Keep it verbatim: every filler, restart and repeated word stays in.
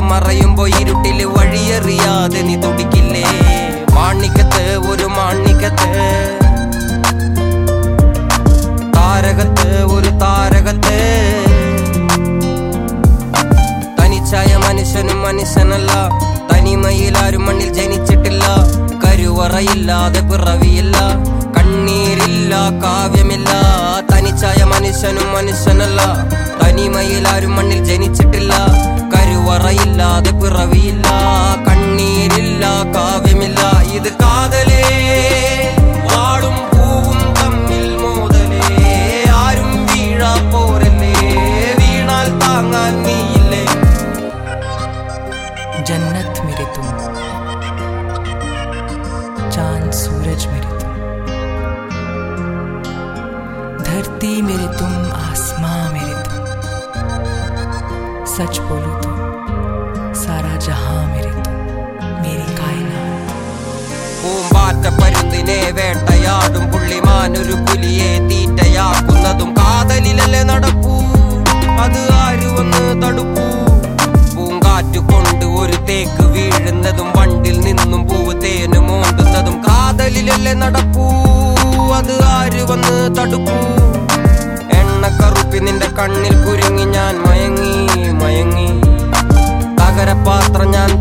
മറയുമ്പോ ഇരുട്ടില് വഴിയറിയാതെ നീ തുടിക്കില്ലേ? മാണിക്കത്ത് ഒരു മാണിക്കത്ത്, താരകത്ത് ഒരു താരകത്ത്. തനിച്ചായ മനുഷ്യനും മനുഷ്യനല്ല, തനിമയിലാരും മണ്ണിൽ ജനിച്ചിട്ടില്ല. കരുവറയില്ലാതെ പിറവിയില്ല, കണ്ണീരില്ല കാവ്യമില്ല. തനിച്ചായ മനുഷ്യനും മനുഷ്യനല്ല, തനിമയിലാരും മണ്ണിൽ ജനിച്ചിട്ടില്ല. കരുവറയില്ലാതെ പിറവിയില്ല, കണ്ണീരില്ല കാവ്യമില്ല. ഇത് കാതലേ വാടും പൂവും തമ്മിൽ മോതലേ, ആരും വീഴാ പോരല്ലേ, വീണാൽ താങ്ങാൻ നീയില്ലേ. जन्नत मेरे तुम, चांद सूरज मेरे तुम, धरती मेरे तुम, आसमां मेरे तुम. सच बोलूं तो सारा जहां मेरे तुम, मेरी कायनात. പൂമ്പാറ്റ പരുന്തിനെ വേട്ടയാടും പുള്ളിമാനൊരു പുലിയെ തീറ്റയാക്കുന്നതും കാതലിലല്ലേ നടപ്പൂ, അത് ആര് വന്ന് തടുപ്പൂ. പൂങ്കാറ്റു കൊണ്ട് ഒരു തേക്ക് വീഴുന്നതും വണ്ടിൽ നിന്നും പൂവ് തേന് മോണ്ടുന്നതും കാതലിലല്ലേ നടപ്പൂ, അത് ആര് വന്ന് തടുപ്പൂ. എണ്ണക്കറുപ്പി നിന്റെ കണ്ണിൽ കുരുങ്ങി ഞാൻ മയങ്ങി മയങ്ങി, തകരപാത്രം ഞാൻ